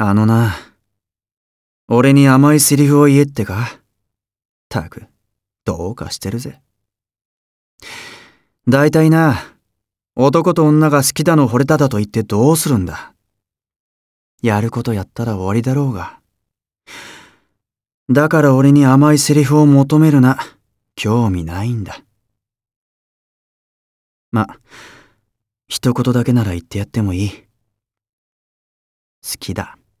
あのな、俺に甘いセリフを言えってか。たく、どうかしてるぜ。だいたいな、男と女が好きだの惚れただと言ってどうするんだ。やることやったら終わりだろうが。だから俺に甘いセリフを求めるな。興味ないんだ。ま、一言だけなら言ってやってもいい。好きだ。